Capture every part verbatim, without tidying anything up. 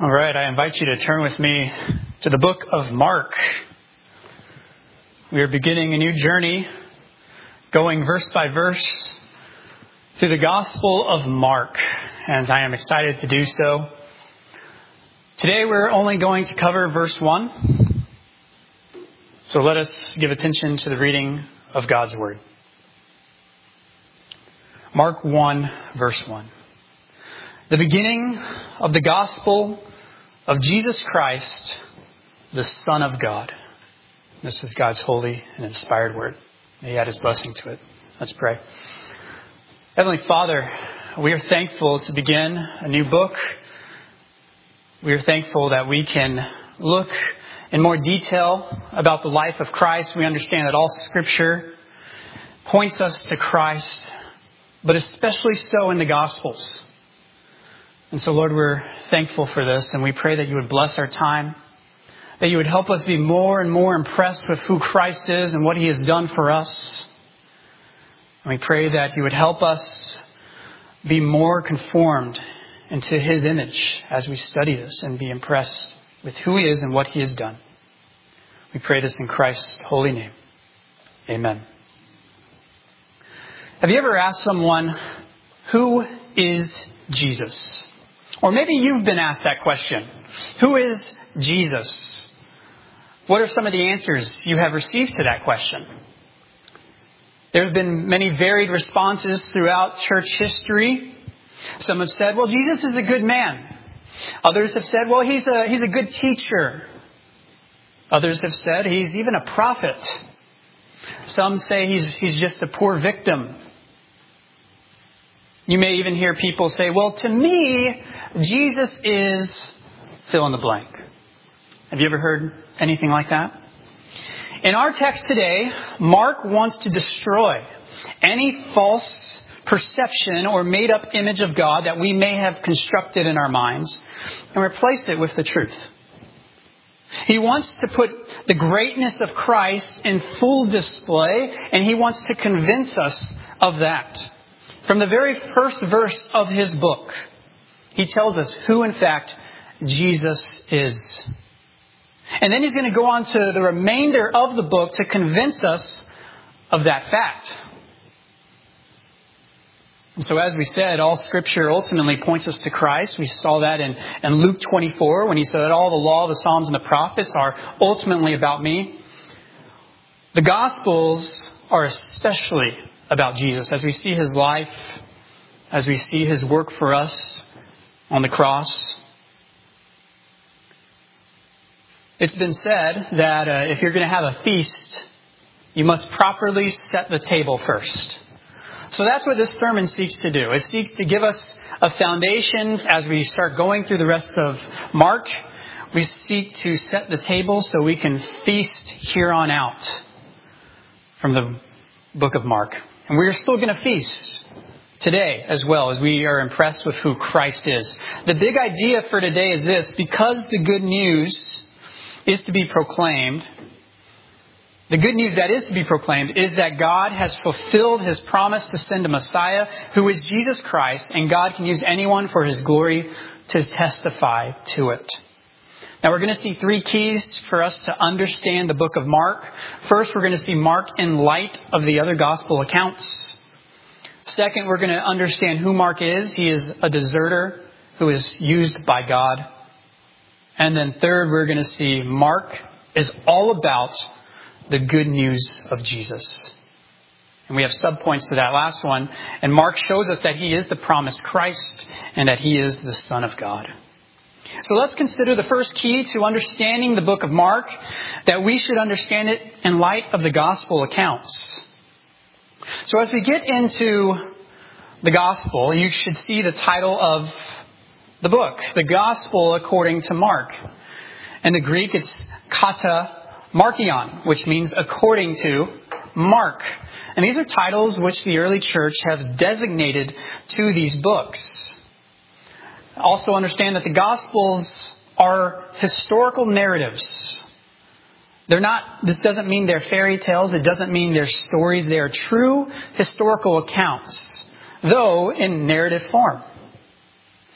All right, I invite you to turn with me to the book of Mark. We are beginning a new journey, going verse by verse through the Gospel of Mark, and I am excited to do so. Today we're only going to cover verse one, so let us give attention to the reading of God's Word. Mark one, verse one. The beginning of the Gospel of Jesus Christ, the Son of God. This is God's holy and inspired word. May He add His blessing to it. Let's pray. Heavenly Father, we are thankful to begin a new book. We are thankful that we can look in more detail about the life of Christ. We understand that all Scripture points us to Christ, but especially so in the Gospels. And so, Lord, we're thankful for this, and we pray that you would bless our time, that you would help us be more and more impressed with who Christ is and what He has done for us. And we pray that you would help us be more conformed into His image as we study this and be impressed with who He is and what He has done. We pray this in Christ's holy name. Amen. Have you ever asked someone, who is Jesus? Or maybe you've been asked that question. Who is Jesus? What are some of the answers you have received to that question? There have been many varied responses throughout church history. Some have said, well, Jesus is a good man. Others have said, well, he's a, he's a good teacher. Others have said he's even a prophet. Some say he's, he's just a poor victim. You may even hear people say, well, to me, Jesus is fill in the blank. Have you ever heard anything like that? In our text today, Mark wants to destroy any false perception or made-up image of God that we may have constructed in our minds and replace it with the truth. He wants to put the greatness of Christ in full display, and he wants to convince us of that. From the very first verse of his book, he tells us who, in fact, Jesus is. And then he's going to go on to the remainder of the book to convince us of that fact. And so as we said, all Scripture ultimately points us to Christ. We saw that in, in Luke twenty-four when he said that all the law, the Psalms, and the prophets are ultimately about me. The Gospels are especially about Jesus. As we see His life, as we see His work for us on the cross. It's been said that uh, if you're going to have a feast, you must properly set the table first. So that's what this sermon seeks to do. It seeks to give us a foundation as we start going through the rest of Mark. We seek to set the table so we can feast here on out from the book of Mark. And we are still going to feast today as well as we are impressed with who Christ is. The big idea for today is this: because the good news is to be proclaimed, the good news that is to be proclaimed is that God has fulfilled His promise to send a Messiah who is Jesus Christ, and God can use anyone for His glory to testify to it. Now we're going to see three keys for us to understand the book of Mark. First, we're going to see Mark in light of the other gospel accounts. Second, we're going to understand who Mark is. He is a deserter who is used by God. And then third, we're going to see Mark is all about the good news of Jesus. And we have subpoints to that last one. And Mark shows us that He is the promised Christ and that He is the Son of God. So let's consider the first key to understanding the book of Mark, that we should understand it in light of the gospel accounts. So as we get into the gospel, you should see the title of the book, The Gospel According to Mark. In the Greek, it's kata markion, which means according to Mark. And these are titles which the early church have designated to these books. Also understand that the Gospels are historical narratives. They're not, this doesn't mean they're fairy tales. It doesn't mean they're stories. They are true historical accounts, though in narrative form.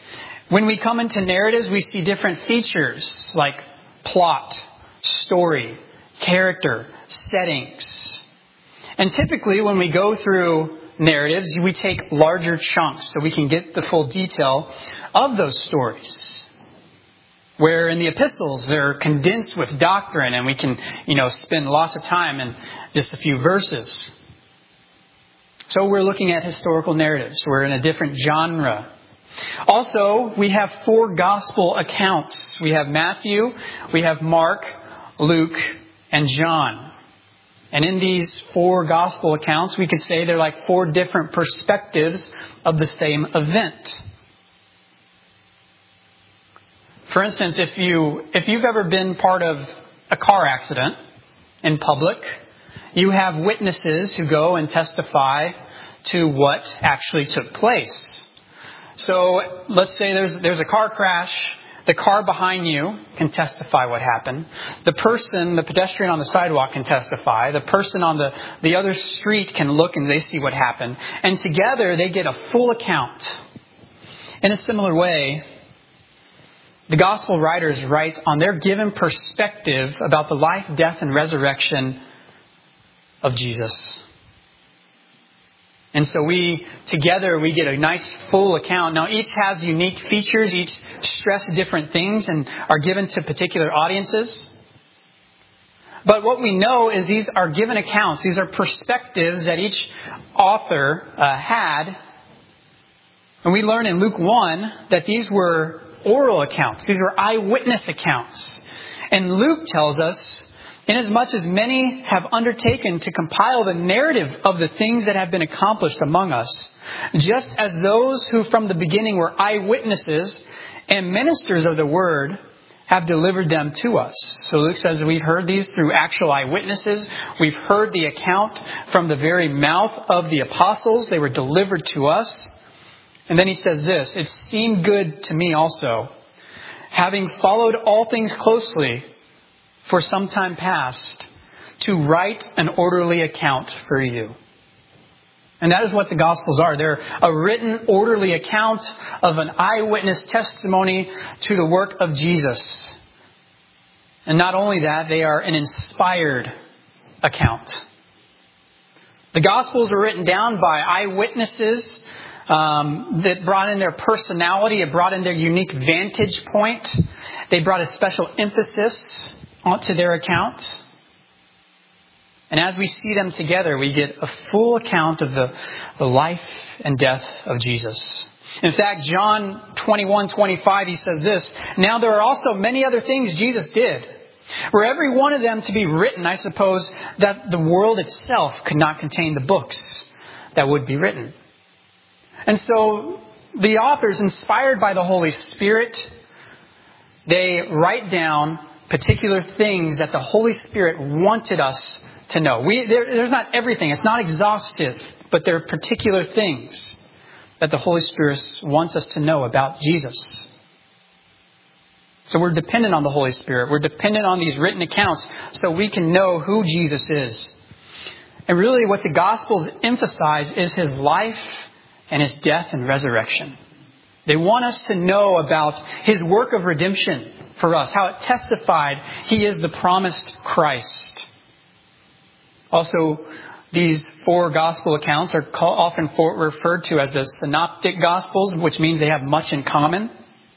When we come into narratives, we see different features like plot, story, character, settings. And typically when we go through narratives, we take larger chunks so we can get the full detail of those stories. Where in the epistles, they're condensed with doctrine and we can, you know, spend lots of time in just a few verses. So we're looking at historical narratives. We're in a different genre. Also, we have four gospel accounts. We have Matthew, we have Mark, Luke, and John. And in these four gospel accounts, we could say they're like four different perspectives of the same event. For instance, if you, if you've ever been part of a car accident in public, you have witnesses who go and testify to what actually took place. So let's say there's there's a car crash. The car behind you can testify what happened. The person, the pedestrian on the sidewalk can testify. The person on the, the other street can look and they see what happened. And together they get a full account. In a similar way, the gospel writers write on their given perspective about the life, death, and resurrection of Jesus. And so we, together, we get a nice full account. Now, each has unique features. Each stress different things and are given to particular audiences. But what we know is these are given accounts. These are perspectives that each author uh, had. And we learn in Luke one that these were oral accounts. These were eyewitness accounts. And Luke tells us, inasmuch as many have undertaken to compile the narrative of the things that have been accomplished among us, just as those who from the beginning were eyewitnesses and ministers of the word have delivered them to us. So Luke says we've heard these through actual eyewitnesses. We've heard the account from the very mouth of the apostles. They were delivered to us. And then he says this, it seemed good to me also, having followed all things closely for some time past, to write an orderly account for you. And that is what the Gospels are. They're a written, orderly account of an eyewitness testimony to the work of Jesus. And not only that, they are an inspired account. The Gospels were written down by eyewitnesses um, that brought in their personality. It brought in their unique vantage point. They brought a special emphasis onto their accounts. And as we see them together, we get a full account of the, the life and death of Jesus. In fact, John twenty-one twenty-five, he says this, now there are also many other things Jesus did. Were every one of them to be written, I suppose that the world itself could not contain the books that would be written. And so the authors, inspired by the Holy Spirit, they write down particular things that the Holy Spirit wanted us to know. We, there, there's not everything. It's not exhaustive, but there are particular things that the Holy Spirit wants us to know about Jesus. So we're dependent on the Holy Spirit. We're dependent on these written accounts so we can know who Jesus is. And really what the Gospels emphasize is His life and His death and resurrection. They want us to know about His work of redemption for us, how it testified He is the promised Christ. Also, these four gospel accounts are call, often for, referred to as the synoptic gospels, which means they have much in common.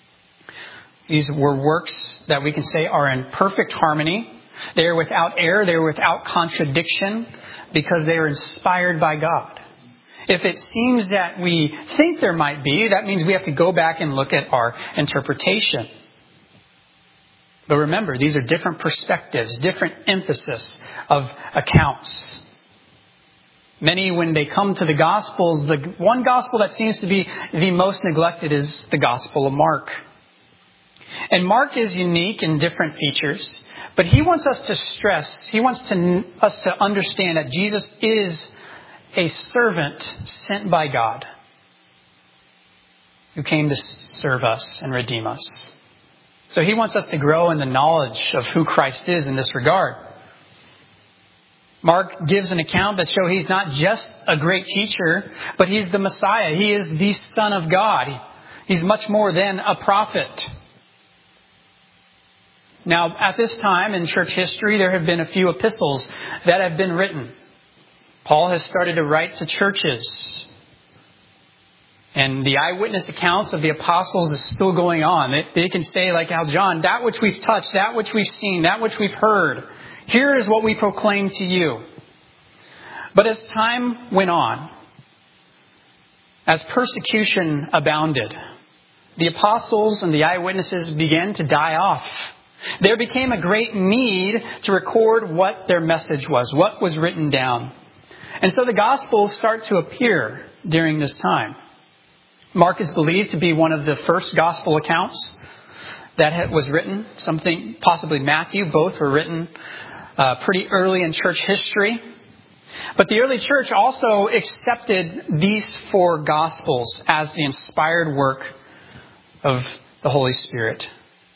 These were works that we can say are in perfect harmony. They are without error. They are without contradiction because they are inspired by God. If it seems that we think there might be, that means we have to go back and look at our interpretation. But remember, these are different perspectives, different emphasis of accounts. Many, when they come to the Gospels, the one Gospel that seems to be the most neglected is the Gospel of Mark. And Mark is unique in different features, but he wants us to stress, he wants to, us to understand that Jesus is a servant sent by God who came to serve us and redeem us. So he wants us to grow in the knowledge of who Christ is in this regard. Mark gives an account that shows he's not just a great teacher, but he's the Messiah. He is the Son of God. He's much more than a prophet. Now, at this time in church history, there have been a few epistles that have been written. Paul has started to write to churches. And the eyewitness accounts of the apostles is still going on. They, they can say, like how John, that which we've touched, that which we've seen, that which we've heard, here is what we proclaim to you. But as time went on, as persecution abounded, the apostles and the eyewitnesses began to die off. There became a great need to record what their message was, what was written down. And so the Gospels start to appear during this time. Mark is believed to be one of the first Gospel accounts that was written. Something, possibly Matthew, both were written uh, pretty early in church history. But the early church also accepted these four Gospels as the inspired work of the Holy Spirit.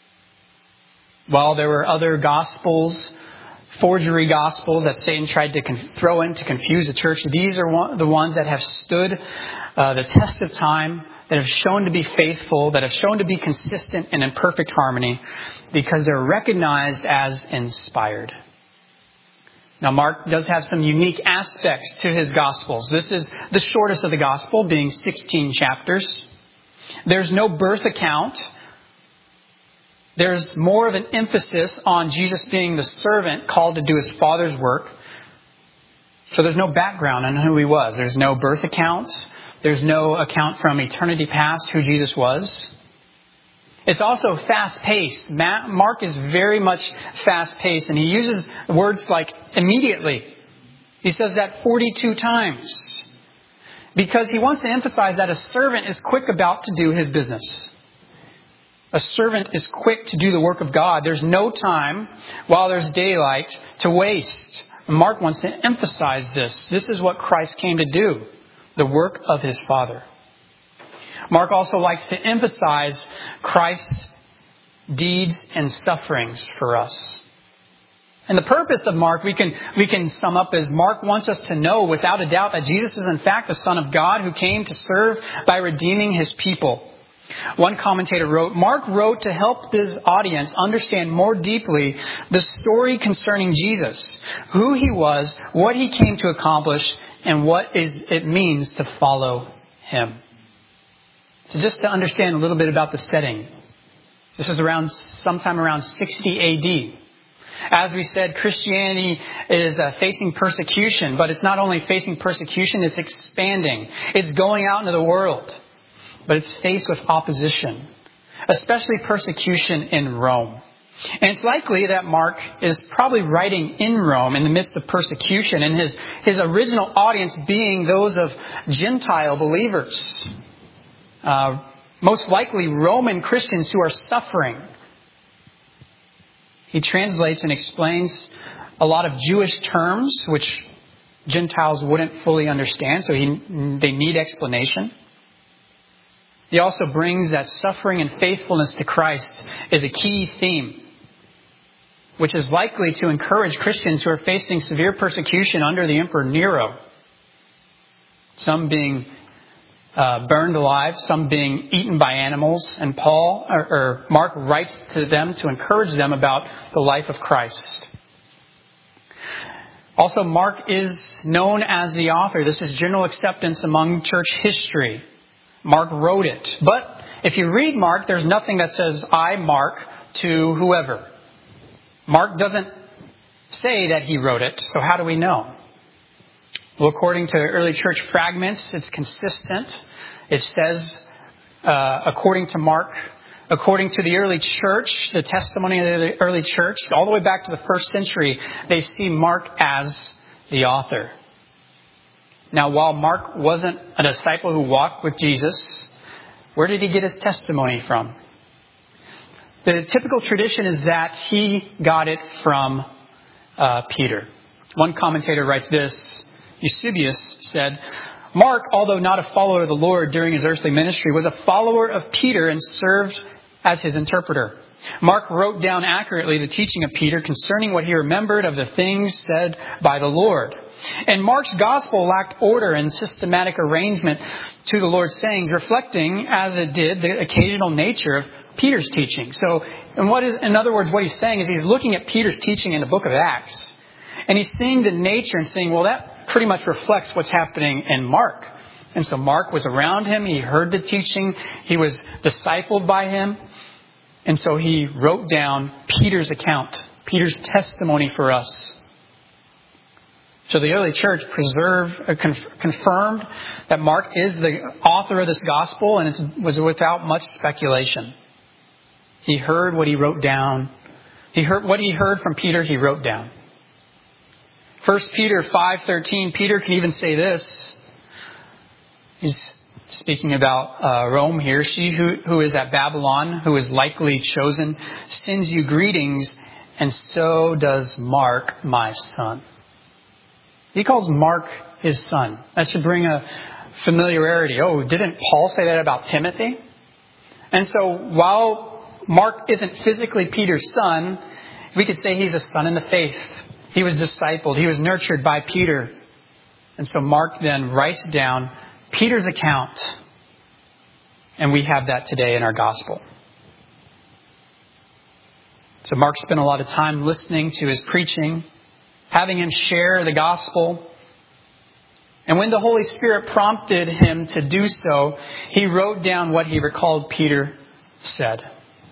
While there were other Gospels, forgery Gospels that Satan tried to con- throw in to confuse the church, these are one, the ones that have stood uh, the test of time, that have shown to be faithful, that have shown to be consistent and in perfect harmony, because they're recognized as inspired. Now, Mark does have some unique aspects to his Gospels. This is the shortest of the Gospel, being sixteen chapters. There's no birth account. There's more of an emphasis on Jesus being the servant called to do his Father's work. So there's no background on who he was. There's no birth account. There's no account from eternity past who Jesus was. It's also fast-paced. Mark is very much fast-paced, and he uses words like immediately. He says that forty-two times because he wants to emphasize that a servant is quick about to do his business. A servant is quick to do the work of God. There's no time while there's daylight to waste. Mark wants to emphasize this. This is what Christ came to do, the work of his Father. Mark also likes to emphasize Christ's deeds and sufferings for us. And the purpose of Mark, we can, we can sum up as Mark wants us to know without a doubt that Jesus is in fact the Son of God who came to serve by redeeming his people. One commentator wrote, Mark wrote to help his audience understand more deeply the story concerning Jesus, who he was, what he came to accomplish, and what is, it means to follow him. So just to understand a little bit about the setting. This is around sometime around sixty A D. As we said, Christianity is uh, facing persecution, but it's not only facing persecution, it's expanding. It's going out into the world. But it's faced with opposition, especially persecution in Rome. And it's likely that Mark is probably writing in Rome in the midst of persecution, and his, his original audience being those of Gentile believers. Uh, most likely Roman Christians who are suffering. He translates and explains a lot of Jewish terms, which Gentiles wouldn't fully understand, so he, they need explanation. He also brings that suffering and faithfulness to Christ is a key theme, which is likely to encourage Christians who are facing severe persecution under the Emperor Nero. Some being uh, burned alive, some being eaten by animals. And Paul or, or Mark writes to them to encourage them about the life of Christ. Also, Mark is known as the author. This is general acceptance among church history. Mark wrote it. But if you read Mark, there's nothing that says, I, Mark, to whoever. Mark doesn't say that he wrote it. So how do we know? Well, according to early church fragments, it's consistent. It says, uh, according to Mark, according to the early church, the testimony of the early church, all the way back to the first century, they see Mark as the author. Now, while Mark wasn't a disciple who walked with Jesus, where did he get his testimony from? The typical tradition is that he got it from uh, Peter. One commentator writes this. Eusebius said, Mark, although not a follower of the Lord during his earthly ministry, was a follower of Peter and served as his interpreter. Mark wrote down accurately the teaching of Peter concerning what he remembered of the things said by the Lord. And Mark's gospel lacked order and systematic arrangement to the Lord's sayings, reflecting, as it did, the occasional nature of Peter's teaching. So, and what is, in other words, what he's saying is he's looking at Peter's teaching in the book of Acts. And he's seeing the nature and saying, well, that pretty much reflects what's happening in Mark. And so Mark was around him. He heard the teaching. He was discipled by him. And so he wrote down Peter's account, Peter's testimony for us. So the early church preserved, uh, conf- confirmed that Mark is the author of this gospel, and it was without much speculation. He heard what he wrote down. He heard what he heard from Peter, he wrote down. First Peter five thirteen, Peter can even say this. He's speaking about uh, Rome here. She who, who is at Babylon, who is likely chosen, sends you greetings, and so does Mark, my son. He calls Mark his son. That should bring a familiarity. Oh, didn't Paul say that about Timothy? And so while Mark isn't physically Peter's son, we could say he's a son in the faith. He was discipled. He was nurtured by Peter. And so Mark then writes down Peter's account. And we have that today in our gospel. So Mark spent a lot of time listening to his preaching, having him share the gospel. And when the Holy Spirit prompted him to do so, he wrote down what he recalled Peter said.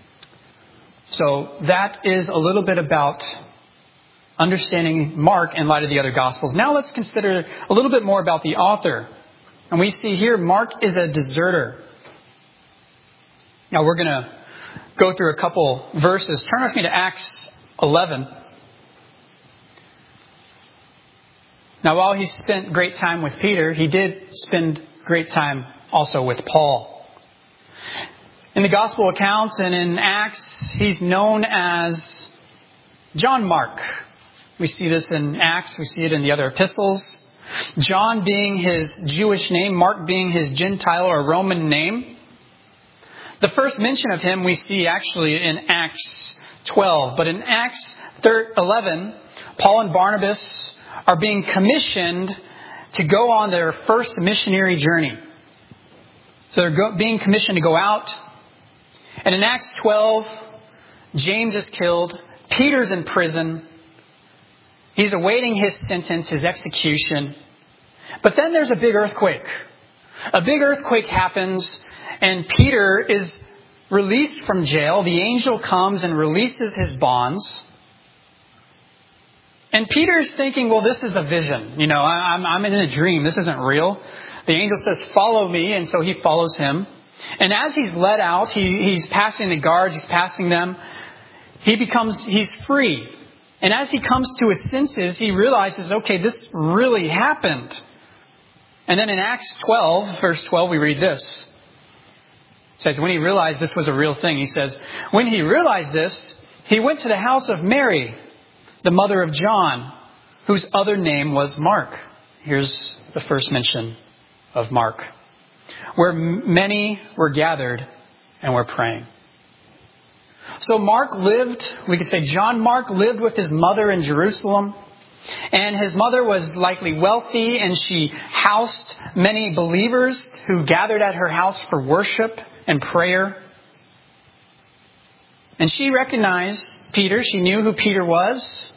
So that is a little bit about understanding Mark in light of the other gospels. Now let's consider a little bit more about the author. And we see here Mark is a deserter. Now we're going to go through a couple verses. Turn with me to Acts eleven. Now, while he spent great time with Peter, he did spend great time also with Paul. In the gospel accounts and in Acts, he's known as John Mark. We see this in Acts. We see it in the other epistles. John being his Jewish name, Mark being his Gentile or Roman name. The first mention of him we see actually in Acts twelve. But in Acts eleven, Paul and Barnabas are being commissioned to go on their first missionary journey. So they're go- being commissioned to go out. And in Acts twelve, James is killed. Peter's in prison. He's awaiting his sentence, his execution. But then there's a big earthquake. A big earthquake happens, and Peter is released from jail. The angel comes and releases his bonds. And Peter's thinking, well, this is a vision. You know, I'm, I'm in a dream. This isn't real. The angel says, follow me. And so he follows him. And as he's let out, he, he's passing the guards. He's passing them. He becomes, he's free. And as he comes to his senses, he realizes, okay, this really happened. And then in Acts twelve, verse twelve, we read this. It says, when he realized this was a real thing, he says, when he realized this, he went to the house of Mary, the mother of John, whose other name was Mark. Here's the first mention of Mark. Where many were gathered and were praying. So Mark lived, we could say John Mark lived with his mother in Jerusalem. And his mother was likely wealthy, and she housed many believers who gathered at her house for worship and prayer. And she recognized Peter. She knew who Peter was.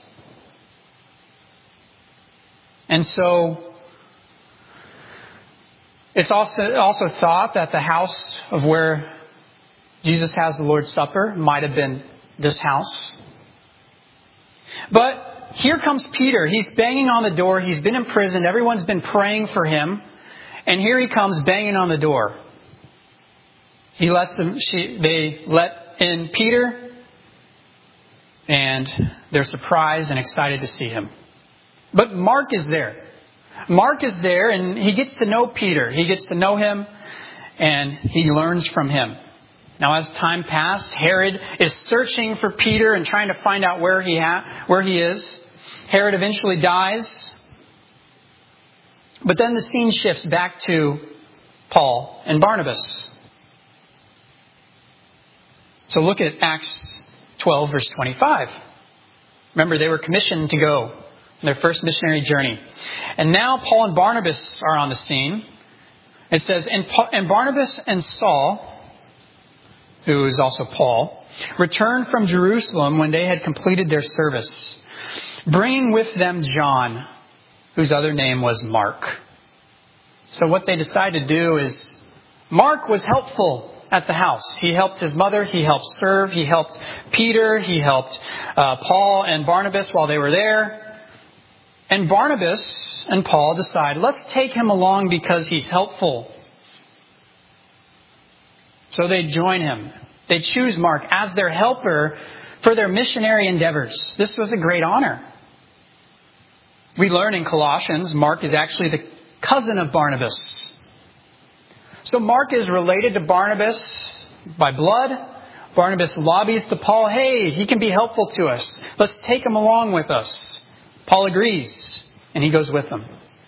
And so it's also also thought that the house of where Jesus has the Lord's Supper might have been this house. But here comes Peter. He's banging on the door. He's been imprisoned. Everyone's been praying for him. And here he comes banging on the door. He lets them, she, they let in Peter. And they're surprised and excited to see him. But Mark is there. Mark is there, and he gets to know Peter. He gets to know him, and he learns from him. Now, as time passed, Herod is searching for Peter and trying to find out where he ha- where he is. Herod eventually dies. But then the scene shifts back to Paul and Barnabas. So look at Acts twelve, verse twenty-five. Remember, they were commissioned to go. their first missionary journey. And now Paul and Barnabas are on the scene. It says, and, Paul, and Barnabas and Saul, who is also Paul, returned from Jerusalem when they had completed their service, bringing with them John, whose other name was Mark. So what they decided to do is, Mark was helpful at the house. He helped his mother. He helped serve. He helped Peter. He helped uh, Paul and Barnabas while they were there. And Barnabas and Paul decide, let's take him along because he's helpful. So they join him. They choose Mark as their helper for their missionary endeavors. This was a great honor. We learn in Colossians, Mark is actually the cousin of Barnabas. So Mark is related to Barnabas by blood. Barnabas lobbies to Paul, hey, he can be helpful to us. Let's take him along with us. Paul agrees, and he goes with them.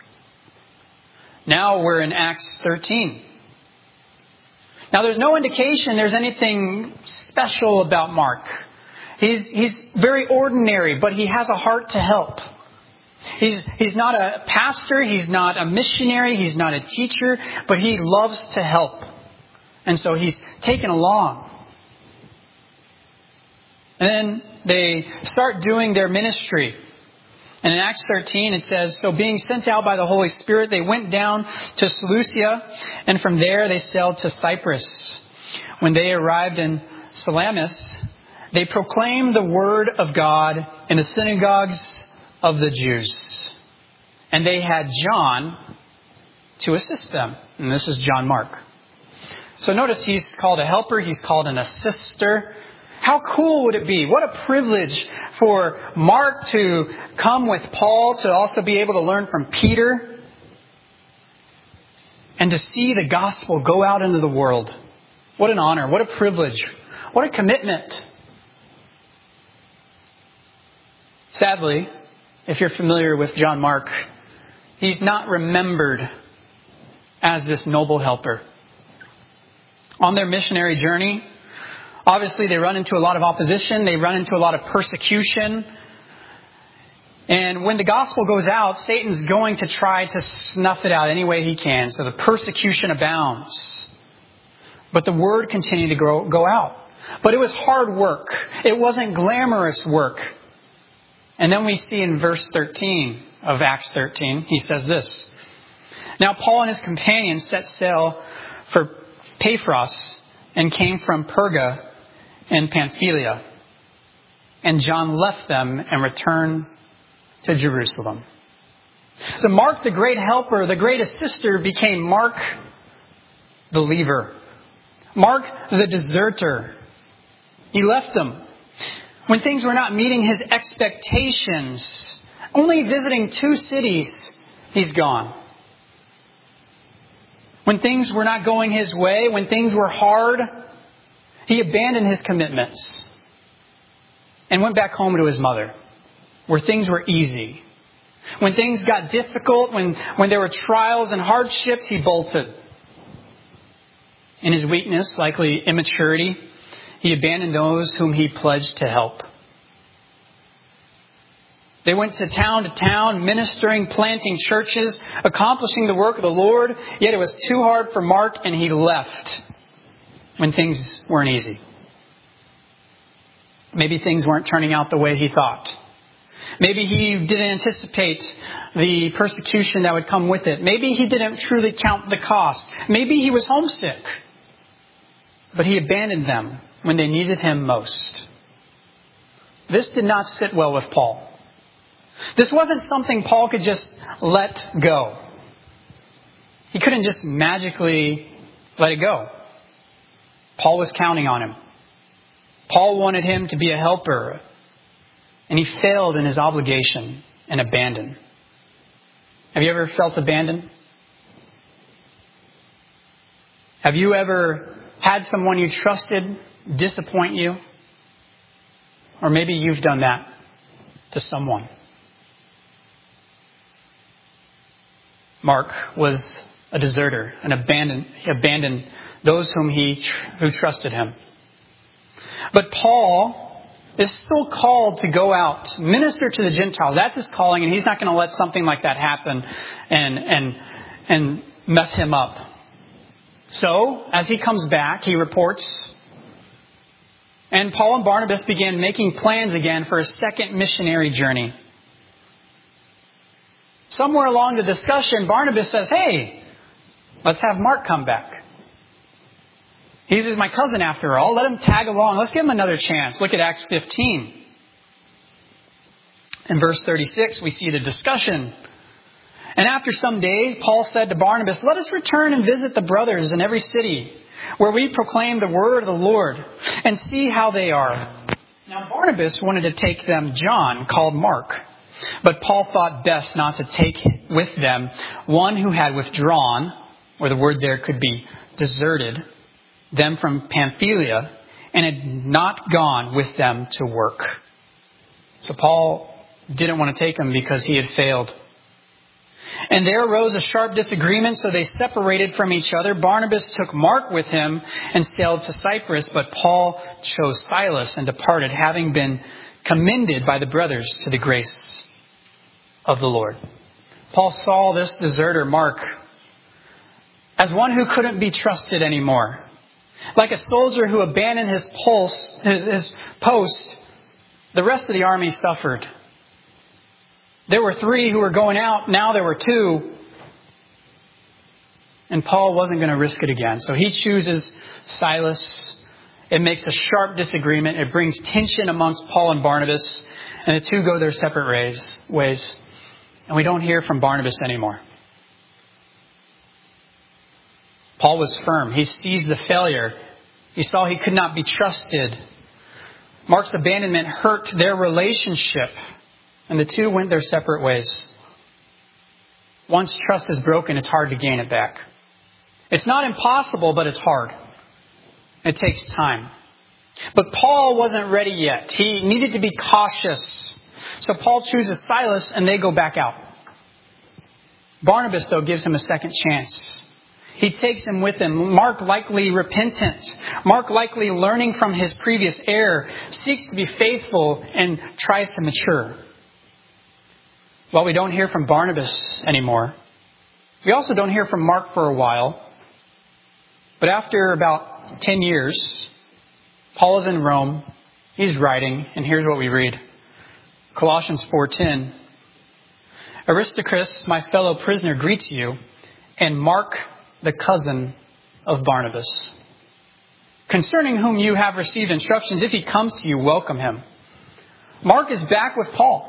Now we're in Acts thirteen. Now there's no indication there's anything special about Mark. He's, he's very ordinary, but he has a heart to help. He's, he's not a pastor, he's not a missionary, he's not a teacher, but he loves to help. And so he's taken along. And then they start doing their ministry. And in Acts thirteen it says, so being sent out by the Holy Spirit, they went down to Seleucia, and from there they sailed to Cyprus. When they arrived in Salamis, they proclaimed the word of God in the synagogues of the Jews. And they had John to assist them. And this is John Mark. So notice he's called a helper, he's called an assister. How cool would it be? What a privilege for Mark to come with Paul, to also be able to learn from Peter, and to see the gospel go out into the world. What an honor. What a privilege. What a commitment. Sadly, if you're familiar with John Mark, he's not remembered as this noble helper. On their missionary journey, obviously, they run into a lot of opposition. They run into a lot of persecution. And when the gospel goes out, Satan's going to try to snuff it out any way he can. So the persecution abounds. But the word continued to grow, go out. But it was hard work. It wasn't glamorous work. And then we see in verse thirteen of Acts thirteen, he says this. Now Paul and his companions set sail for Paphos and came from Perga in Pamphylia. And John left them and returned to Jerusalem. So Mark, the great helper, the great assister, became Mark the leaver. Mark the deserter. He left them. When things were not meeting his expectations, only visiting two cities, he's gone. When things were not going his way, when things were hard, he abandoned his commitments and went back home to his mother, where things were easy. When things got difficult, when, when there were trials and hardships, he bolted. In his weakness, likely immaturity, he abandoned those whom he pledged to help. They went to town to town, ministering, planting churches, accomplishing the work of the Lord. Yet it was too hard for Mark, and he left when things weren't easy. Maybe things weren't turning out the way he thought. Maybe he didn't anticipate the persecution that would come with it. Maybe he didn't truly count the cost. Maybe he was homesick. But he abandoned them when they needed him most. This did not sit well with Paul. This wasn't something Paul could just let go. He couldn't just magically let it go. Paul was counting on him. Paul wanted him to be a helper, and he failed in his obligation and abandoned. Have you ever felt abandoned? Have you ever had someone you trusted disappoint you? Or maybe you've done that to someone. Mark was a deserter and abandoned, he abandoned those whom he who trusted him. But Paul is still called to go out, minister to the Gentiles. That's his calling, and he's not going to let something like that happen and and and mess him up. So, as he comes back, he reports, and Paul and Barnabas began making plans again for a second missionary journey. Somewhere along the discussion, Barnabas says, hey, let's have Mark come back. He's my cousin after all. Let him tag along. Let's give him another chance. Look at Acts fifteen. In verse thirty-six, we see the discussion. And after some days, Paul said to Barnabas, let us return and visit the brothers in every city where we proclaim the word of the Lord and see how they are. Now Barnabas wanted to take them John, called Mark. But Paul thought best not to take with them one who had withdrawn, or the word there could be deserted, them from Pamphylia and had not gone with them to work. So Paul didn't want to take them because he had failed. And there arose a sharp disagreement, so they separated from each other. Barnabas took Mark with him and sailed to Cyprus, but Paul chose Silas and departed, having been commended by the brothers to the grace of the Lord. Paul saw this deserter, Mark, as one who couldn't be trusted anymore. Like a soldier who abandoned his pulse, his, his post, the rest of the army suffered. There were three who were going out. Now there were two. And Paul wasn't going to risk it again. So he chooses Silas. It makes a sharp disagreement. It brings tension amongst Paul and Barnabas. And the two go their separate ways. ways. And we don't hear from Barnabas anymore. Paul was firm. He seized the failure. He saw he could not be trusted. Mark's abandonment hurt their relationship. And the two went their separate ways. Once trust is broken, it's hard to gain it back. It's not impossible, but it's hard. It takes time. But Paul wasn't ready yet. He needed to be cautious. So Paul chooses Silas and they go back out. Barnabas, though, gives him a second chance. He takes him with him. Mark, likely repentant. Mark, likely learning from his previous error, seeks to be faithful and tries to mature. Well, we don't hear from Barnabas anymore. We also don't hear from Mark for a while. But after about ten years, Paul is in Rome. He's writing, and here's what we read. Colossians four ten. Aristarchus, my fellow prisoner, greets you, and Mark, the cousin of Barnabas, concerning whom you have received instructions. If he comes to you, welcome him. Mark is back with Paul.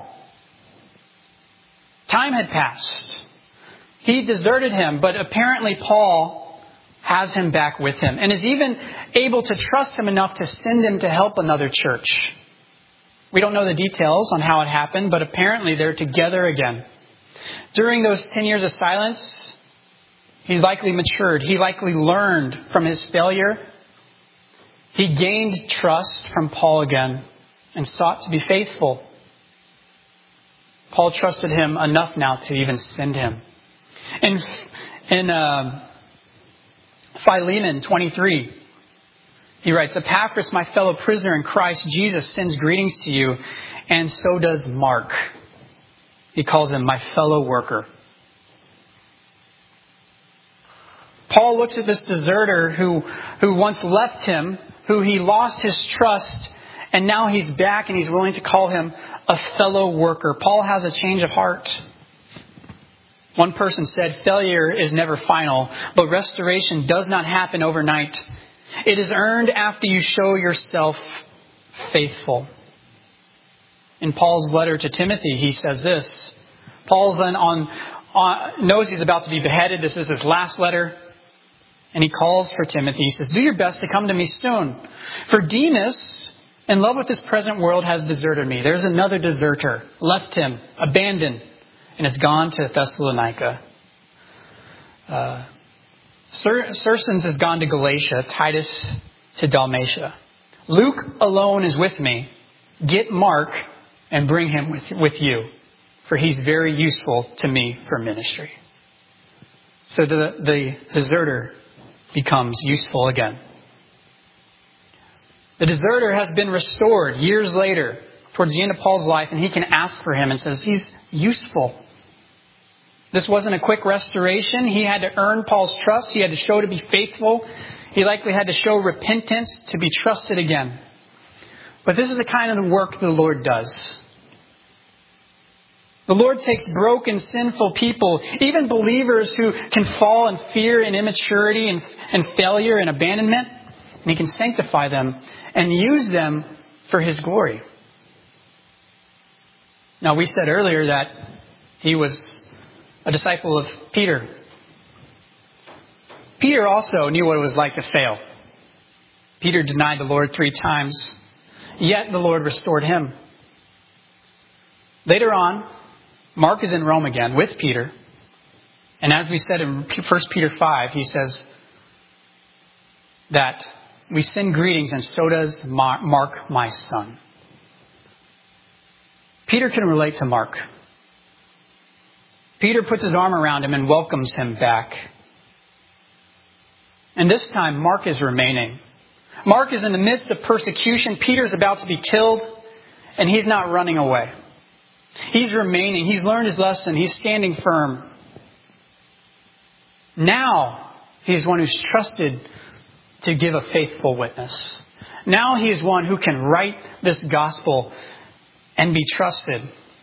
Time had passed. He deserted him, but apparently Paul has him back with him and is even able to trust him enough to send him to help another church. We don't know the details on how it happened, but apparently they're together again. During those ten years of silence, he likely matured. He likely learned from his failure. He gained trust from Paul again and sought to be faithful. Paul trusted him enough now to even send him. In, in uh, Philemon twenty-three, he writes, Epaphras, my fellow prisoner in Christ Jesus, sends greetings to you, and so does Mark. He calls him my fellow worker. Paul looks at this deserter who, who once left him, who he lost his trust, and now he's back and he's willing to call him a fellow worker. Paul has a change of heart. One person said, failure is never final, but restoration does not happen overnight. It is earned after you show yourself faithful. In Paul's letter to Timothy, he says this. Paul's then on, on knows he's about to be beheaded. This is his last letter. And he calls for Timothy. He says, do your best to come to me soon. For Demas, in love with this present world, has deserted me. There's another deserter. Left him, abandoned, and has gone to Thessalonica. Uh, Cercens has gone to Galatia, Titus to Dalmatia. Luke alone is with me. Get Mark and bring him with, with you, for he's very useful to me for ministry. So the, the deserter becomes useful again. The deserter has been restored years later, towards the end of Paul's life, and he can ask for him and says he's useful. This wasn't a quick restoration. He had to earn Paul's trust. He had to show to be faithful. He likely had to show repentance to be trusted again. But this is the kind of work the Lord does. The Lord takes broken, sinful people, even believers who can fall in fear and immaturity and, and failure and abandonment, and He can sanctify them and use them for His glory. Now, we said earlier that he was a disciple of Peter. Peter also knew what it was like to fail. Peter denied the Lord three times, yet the Lord restored him. Later on, Mark is in Rome again with Peter. And as we said in First Peter five, he says that we send greetings, and so does Mark, my son. Peter can relate to Mark. Peter puts his arm around him and welcomes him back. And this time, Mark is remaining. Mark is in the midst of persecution. Peter's about to be killed, and he's not running away. He's remaining. He's learned his lesson. He's standing firm. Now, he is one who's trusted to give a faithful witness. Now he is one who can write this gospel and be trusted.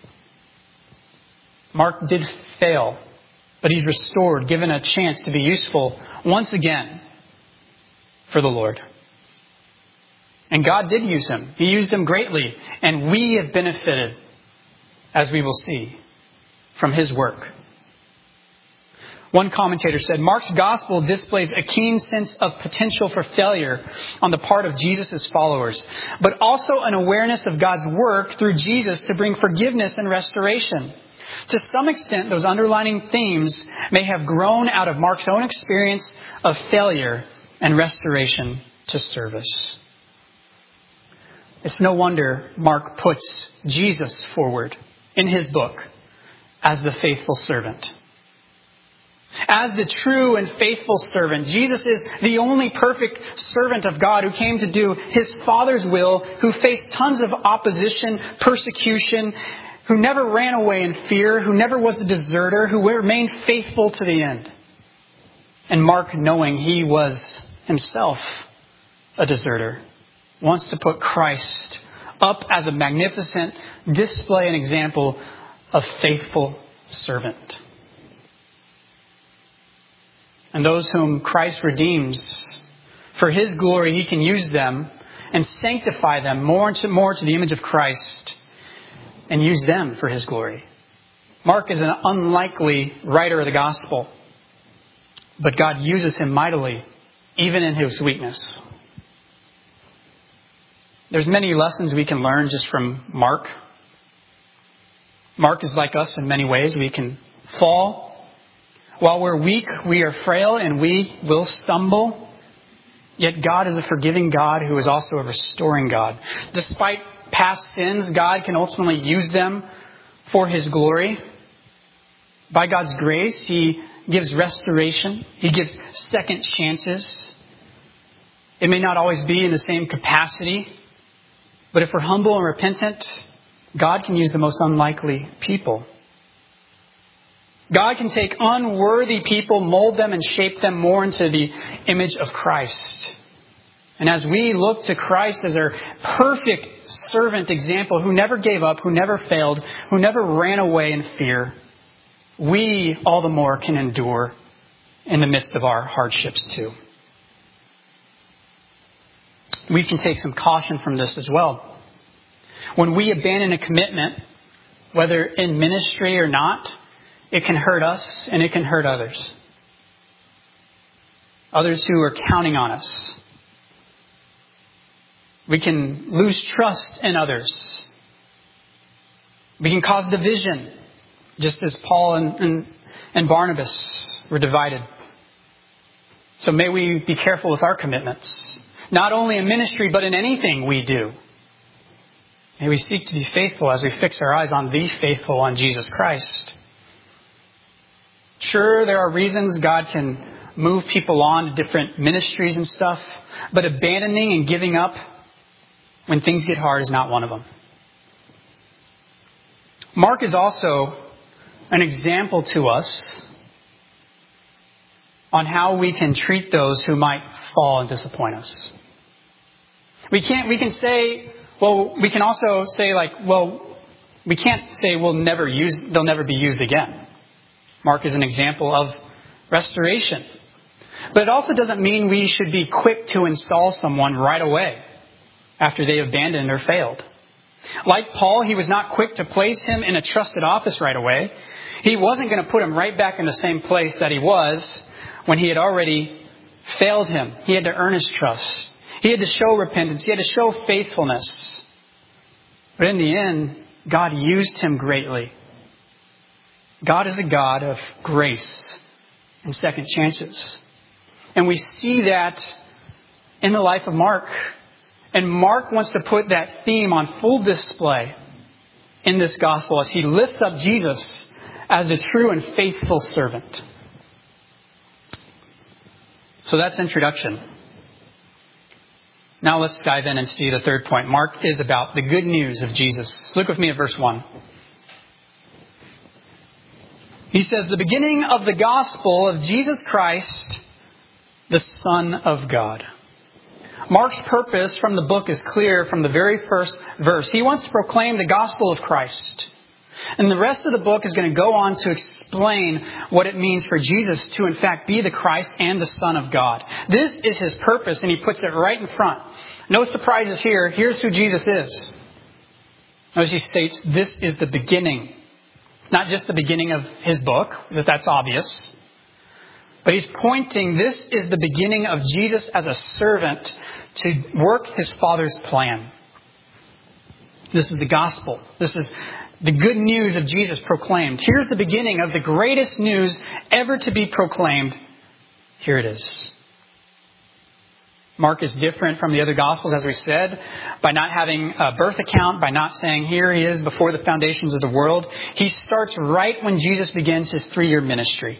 Mark did fail, but he's restored, given a chance to be useful once again for the Lord. And God did use him. He used him greatly, and we have benefited, as we will see, from his work. One commentator said, Mark's gospel displays a keen sense of potential for failure on the part of Jesus' followers, but also an awareness of God's work through Jesus to bring forgiveness and restoration. To some extent, those underlining themes may have grown out of Mark's own experience of failure and restoration to service. It's no wonder Mark puts Jesus forward in his book as the faithful servant. As the true and faithful servant, Jesus is the only perfect servant of God who came to do his Father's will, who faced tons of opposition, persecution, who never ran away in fear, who never was a deserter, who remained faithful to the end. And Mark, knowing he was himself a deserter, wants to put Christ up as a magnificent display and example of faithful servant. And those whom Christ redeems, for his glory, he can use them and sanctify them more and more to the image of Christ and use them for his glory. Mark is an unlikely writer of the gospel, but God uses him mightily, even in his weakness. There's many lessons we can learn just from Mark. Mark is like us in many ways. We can fall. While we're weak, we are frail and we will stumble. Yet God is a forgiving God who is also a restoring God. Despite past sins, God can ultimately use them for his glory. By God's grace, he gives restoration. He gives second chances. It may not always be in the same capacity, but if we're humble and repentant, God can use the most unlikely people. God can take unworthy people, mold them, and shape them more into the image of Christ. And as we look to Christ as our perfect servant example, who never gave up, who never failed, who never ran away in fear, we all the more can endure in the midst of our hardships too. We can take some caution from this as well. When we abandon a commitment, whether in ministry or not, it can hurt us and it can hurt others. Others who are counting on us. We can lose trust in others. We can cause division, just as Paul and, and, and Barnabas were divided. So may we be careful with our commitments, not only in ministry, but in anything we do. May we seek to be faithful as we fix our eyes on the faithful, on Jesus Christ. Sure, there are reasons God can move people on to different ministries and stuff, but abandoning and giving up when things get hard is not one of them. Mark is also an example to us on how we can treat those who might fall and disappoint us. We can't, we can say, well, we can also say like, well, we can't say we'll never use, they'll never be used again. Mark is an example of restoration. But it also doesn't mean we should be quick to install someone right away after they abandoned or failed. Like Paul, he was not quick to place him in a trusted office right away. He wasn't going to put him right back in the same place that he was when he had already failed him. He had to earn his trust. He had to show repentance. He had to show faithfulness. But in the end, God used him greatly. God is a God of grace and second chances. And we see that in the life of Mark. And Mark wants to put that theme on full display in this gospel as he lifts up Jesus as the true and faithful servant. So that's introduction. Now let's dive in and see the third point. Mark is about the good news of Jesus. Look with me at verse one. He says, the beginning of the gospel of Jesus Christ, the Son of God. Mark's purpose from the book is clear from the very first verse. He wants to proclaim the gospel of Christ. And the rest of the book is going to go on to explain what it means for Jesus to, in fact, be the Christ and the Son of God. This is his purpose, and he puts it right in front. No surprises here. Here's who Jesus is. Notice he states, this is the beginning. Not just the beginning of his book, because that's obvious. But he's pointing, this is the beginning of Jesus as a servant to work his Father's plan. This is the gospel. This is the good news of Jesus proclaimed. Here's the beginning of the greatest news ever to be proclaimed. Here it is. Mark is different from the other Gospels, as we said, by not having a birth account, by not saying, here he is before the foundations of the world. He starts right when Jesus begins his three-year ministry.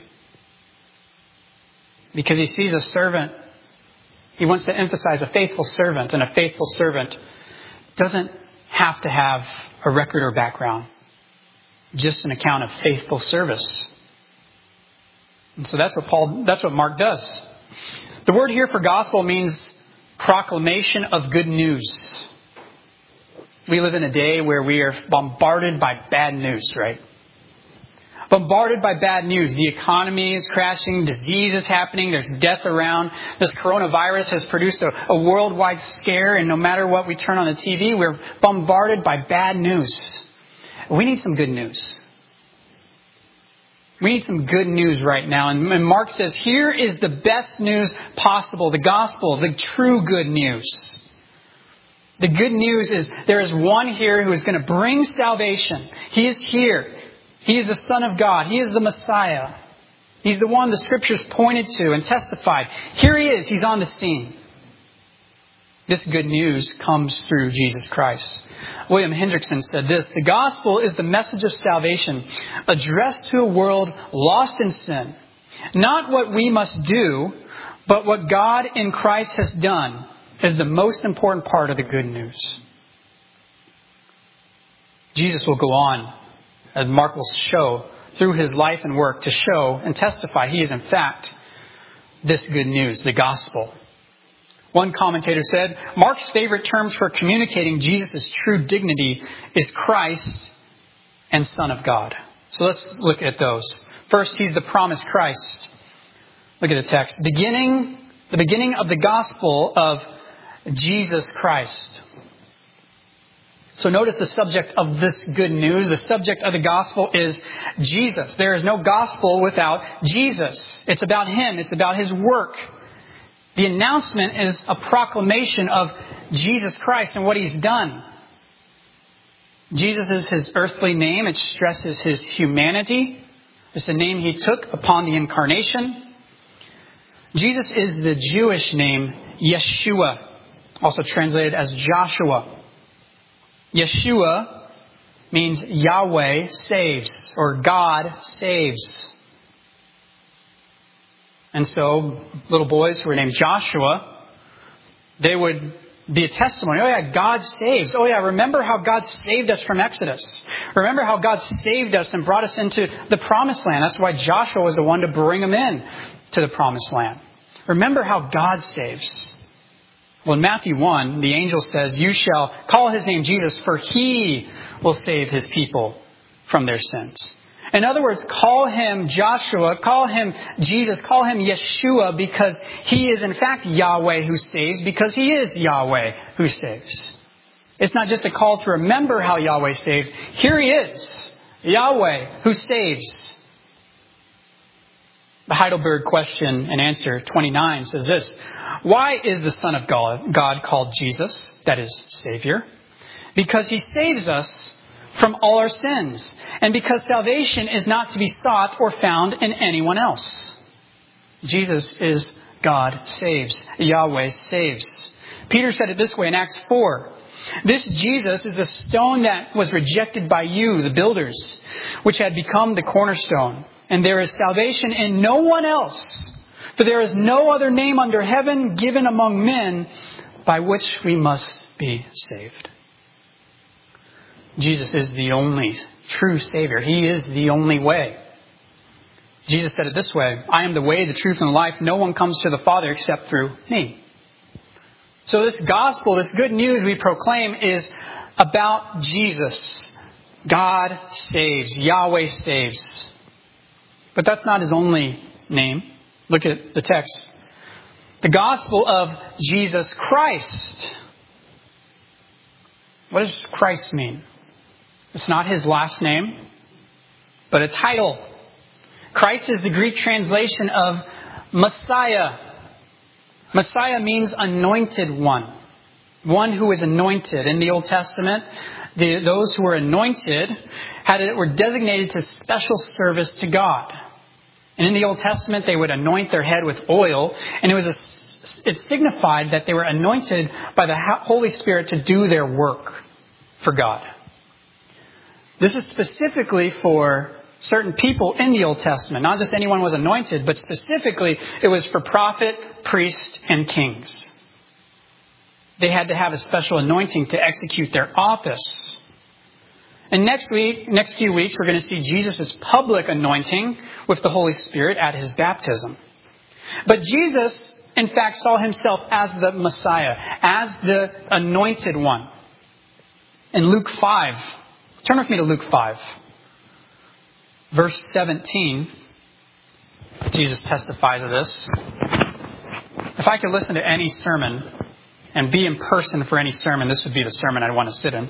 Because he sees a servant. He wants to emphasize a faithful servant, and a faithful servant doesn't have to have a record or background. Just an account of faithful service. And so that's what Paul, that's what Mark does. The word here for gospel means proclamation of good news. We live in a day where we are bombarded by bad news, right? Bombarded by bad news. The economy is crashing. Disease is happening. There's death around. This coronavirus has produced a, a worldwide scare. And no matter what we turn on the T V, we're bombarded by bad news. We need some good news. We need some good news right now. And, and Mark says, here is the best news possible. The gospel, the true good news. The good news is there is one here who is going to bring salvation. He is here. He is the Son of God. He is the Messiah. He's the one the Scriptures pointed to and testified. Here he is. He's on the scene. This good news comes through Jesus Christ. William Hendrickson said this, the gospel is the message of salvation addressed to a world lost in sin. Not what we must do, but what God in Christ has done is the most important part of the good news. Jesus will go on, as Mark will show, through his life and work to show and testify he is in fact this good news, the gospel. One commentator said, Mark's favorite terms for communicating Jesus' true dignity is Christ and Son of God. So let's look at those. First, he's the promised Christ. Look at the text. Beginning, the beginning of the gospel of Jesus Christ. So notice the subject of this good news. The subject of the gospel is Jesus. There is no gospel without Jesus. It's about him. It's about his work. The announcement is a proclamation of Jesus Christ and what he's done. Jesus is his earthly name. It stresses his humanity. It's the name he took upon the incarnation. Jesus is the Jewish name Yeshua, also translated as Joshua. Yeshua means Yahweh saves, or God saves. And so little boys who were named Joshua, they would be a testimony. Oh yeah, God saves. Oh yeah, remember how God saved us from Exodus. Remember how God saved us and brought us into the promised land. That's why Joshua was the one to bring them in to the promised land. Remember how God saves. Well, in Matthew one, the angel says, you shall call his name Jesus, for he will save his people from their sins. In other words, call him Joshua, call him Jesus, call him Yeshua, because he is in fact Yahweh who saves, because he is Yahweh who saves. It's not just a call to remember how Yahweh saved. Here he is, Yahweh who saves. The Heidelberg question and answer twenty-nine says this: why is the Son of God called Jesus, that is, Savior? Because he saves us from all our sins, and because salvation is not to be sought or found in anyone else. Jesus is God saves. Yahweh saves. Peter said it this way in Acts four. This Jesus is the stone that was rejected by you, the builders, which had become the cornerstone. And there is salvation in no one else. For there is no other name under heaven given among men by which we must be saved. Jesus is the only true Savior. He is the only way. Jesus said it this way: I am the way, the truth, and the life. No one comes to the Father except through me. So this gospel, this good news we proclaim, is about Jesus. God saves. Yahweh saves. But that's not his only name. Look at the text. The gospel of Jesus Christ. What does Christ mean? It's not his last name, but a title. Christ is the Greek translation of Messiah. Messiah means anointed one. One who is anointed. In the Old Testament, the, those who were anointed had were designated to special service to God. And in the Old Testament, they would anoint their head with oil, and it was a, it signified that they were anointed by the Holy Spirit to do their work for God. This is specifically for certain people in the Old Testament. Not just anyone was anointed, but specifically it was for prophet, priest, and kings. They had to have a special anointing to execute their office. And next week, next few weeks, we're going to see Jesus' public anointing with the Holy Spirit at his baptism. But Jesus, in fact, saw himself as the Messiah, as the anointed one. In Luke five, turn with me to Luke five, verse seventeen, Jesus testifies of this. If I could listen to any sermon and be in person for any sermon, this would be the sermon I'd want to sit in.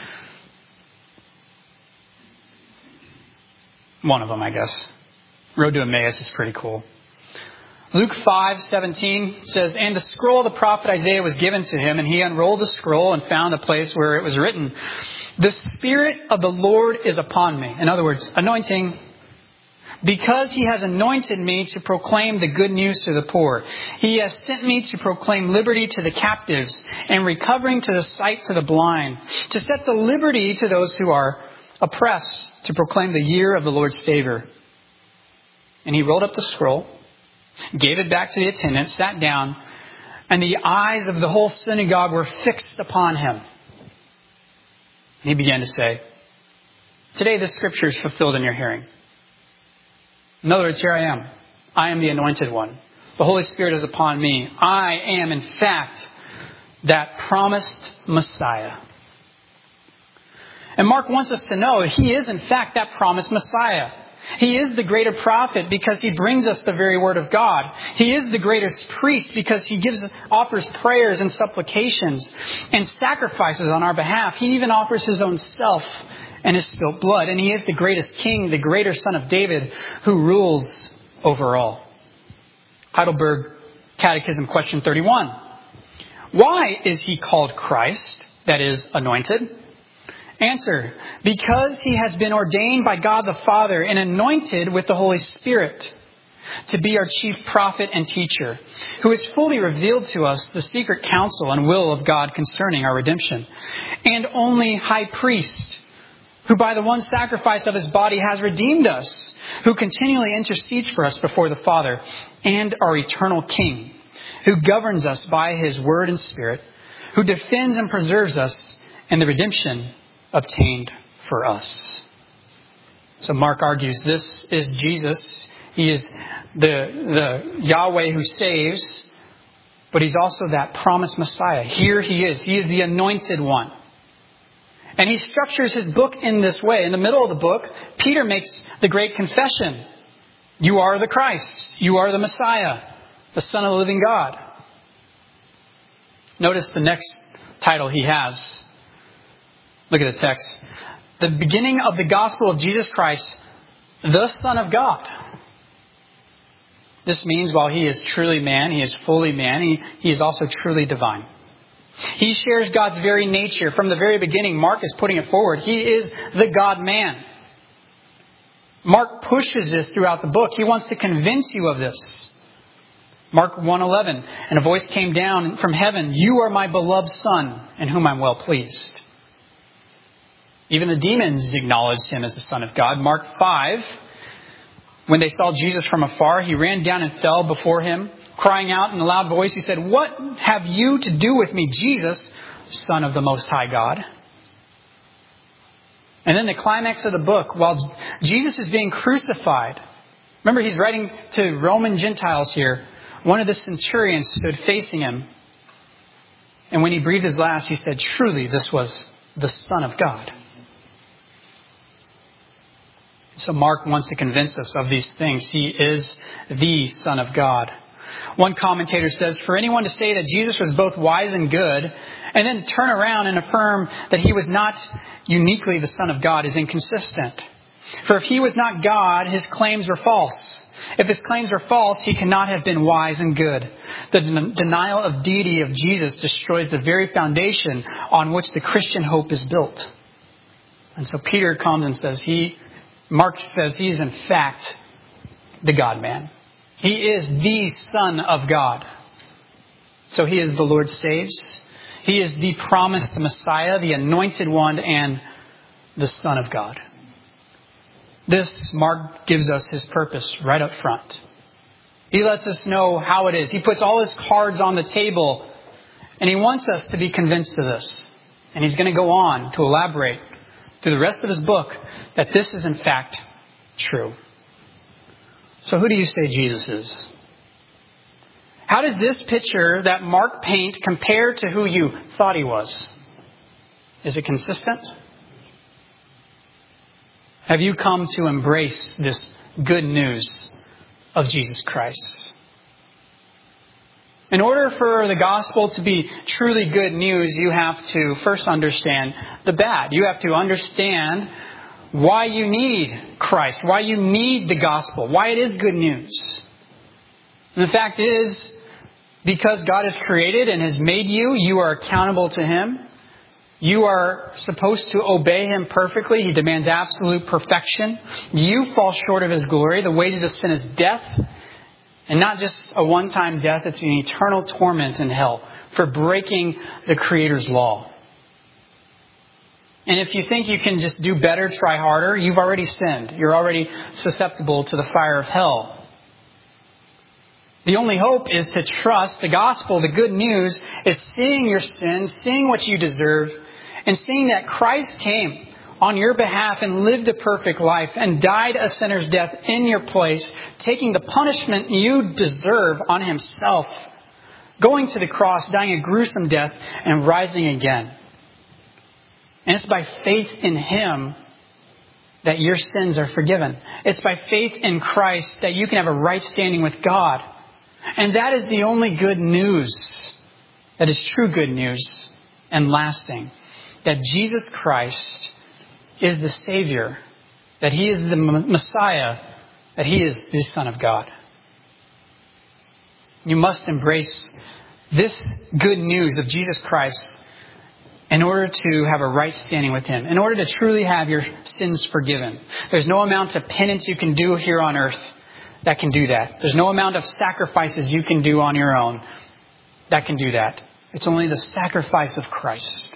One of them, I guess. Road to Emmaus is pretty cool. Luke five seventeen says, and the scroll of the prophet Isaiah was given to him, and he unrolled the scroll and found a place where it was written, the Spirit of the Lord is upon me. In other words, anointing. Because he has anointed me to proclaim the good news to the poor. He has sent me to proclaim liberty to the captives and recovering to the sight to the blind. To set the liberty to those who are oppressed, to proclaim the year of the Lord's favor. And he rolled up the scroll, gave it back to the attendant, sat down, and the eyes of the whole synagogue were fixed upon him. And he began to say, today this scripture is fulfilled in your hearing. In other words, here I am. I am the anointed one. The Holy Spirit is upon me. I am, in fact, that promised Messiah. And Mark wants us to know that he is, in fact, that promised Messiah. He is the greater prophet because he brings us the very word of God. He is the greatest priest because he gives, offers prayers and supplications and sacrifices on our behalf. He even offers his own self and his spilt blood. And he is the greatest king, the greater son of David, who rules over all. Heidelberg Catechism question thirty-one. Why is he called Christ, that is, anointed? Answer, because he has been ordained by God the Father and anointed with the Holy Spirit to be our chief prophet and teacher, who has fully revealed to us the secret counsel and will of God concerning our redemption, and only high priest, who by the one sacrifice of his body has redeemed us, who continually intercedes for us before the Father, and our eternal King, who governs us by his word and spirit, who defends and preserves us in the redemption obtained for us. So Mark argues this is Jesus. He is the, the Yahweh who saves, but he's also that promised Messiah. Here he is. He is the anointed one. And he structures his book in this way. In the middle of the book, Peter makes the great confession. You are the Christ. You are the Messiah, the Son of the living God. Notice the next title he has. Look at the text. The beginning of the gospel of Jesus Christ, the Son of God. This means while he is truly man, he is fully man, he, he is also truly divine. He shares God's very nature. From the very beginning, Mark is putting it forward. He is the God-man. Mark pushes this throughout the book. He wants to convince you of this. Mark one eleven, and a voice came down from heaven, "You are my beloved Son, in whom I'm well pleased." Even the demons acknowledged him as the Son of God. Mark five, when they saw Jesus from afar, he ran down and fell before him, crying out in a loud voice. He said, "What have you to do with me, Jesus, Son of the Most High God?" And then the climax of the book, while Jesus is being crucified. Remember, he's writing to Roman Gentiles here. One of the centurions stood facing him. And when he breathed his last, he said, "Truly, this was the Son of God." So Mark wants to convince us of these things. He is the Son of God. One commentator says, for anyone to say that Jesus was both wise and good, and then turn around and affirm that he was not uniquely the Son of God is inconsistent. For if he was not God, his claims were false. If his claims are false, he cannot have been wise and good. The den- denial of deity of Jesus destroys the very foundation on which the Christian hope is built. And so Peter comes and says, he, Mark says he is in fact the God-man. He is the Son of God. So he is the Lord saves. He is the promised Messiah, the anointed one, and the Son of God. This, Mark gives us his purpose right up front. He lets us know how it is. He puts all his cards on the table, and he wants us to be convinced of this. And he's going to go on to elaborate through the rest of his book that this is in fact true. So who do you say Jesus is? How does this picture that Mark paints compare to who you thought he was? Is it consistent? Have you come to embrace this good news of Jesus Christ? In order for the gospel to be truly good news, you have to first understand the bad. You have to understand why you need Christ, why you need the gospel, why it is good news. And the fact is, because God has created and has made you, you are accountable to Him. You are supposed to obey Him perfectly. He demands absolute perfection. You fall short of His glory. The wages of sin is death. And not just a one-time death, it's an eternal torment in hell for breaking the Creator's law. And if you think you can just do better, try harder, you've already sinned. You're already susceptible to the fire of hell. The only hope is to trust the gospel. The good news is seeing your sins, seeing what you deserve, and seeing that Christ came on your behalf and lived a perfect life and died a sinner's death in your place, taking the punishment you deserve on Himself, going to the cross, dying a gruesome death, and rising again. And it's by faith in Him that your sins are forgiven. It's by faith in Christ that you can have a right standing with God. And that is the only good news that is true good news and lasting. That Jesus Christ is the Savior. That He is the Messiah. That He is the Son of God. You must embrace this good news of Jesus Christ in order to have a right standing with Him. In order to truly have your sins forgiven. There's no amount of penance you can do here on earth that can do that. There's no amount of sacrifices you can do on your own that can do that. It's only the sacrifice of Christ.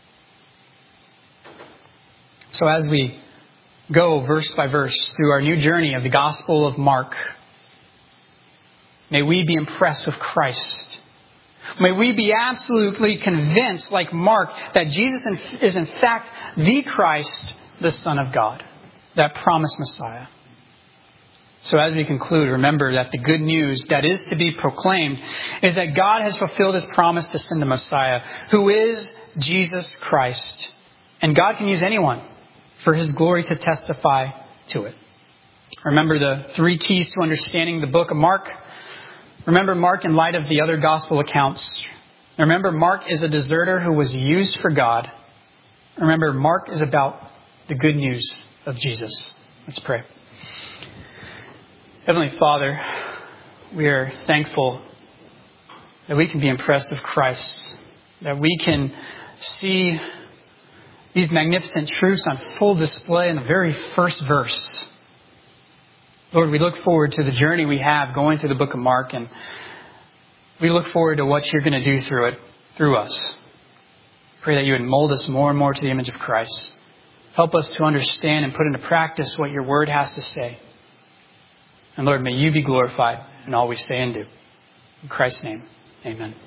So as we go verse by verse through our new journey of the Gospel of Mark, may we be impressed with Christ. May we be absolutely convinced, like Mark, that Jesus is in fact the Christ, the Son of God, that promised Messiah. So as we conclude, remember that the good news that is to be proclaimed is that God has fulfilled His promise to send the Messiah, who is Jesus Christ. And God can use anyone for His glory to testify to it. Remember the three keys to understanding the book of Mark. Remember Mark in light of the other gospel accounts. Remember Mark is a deserter who was used for God. Remember Mark is about the good news of Jesus. Let's pray. Heavenly Father, we are thankful that we can be impressed with Christ, that we can see these magnificent truths on full display in the very first verse. Lord, we look forward to the journey we have going through the book of Mark, and we look forward to what you're going to do through it, through us. Pray that you would mold us more and more to the image of Christ. Help us to understand and put into practice what your word has to say. And Lord, may you be glorified in all we say and do. In Christ's name, amen.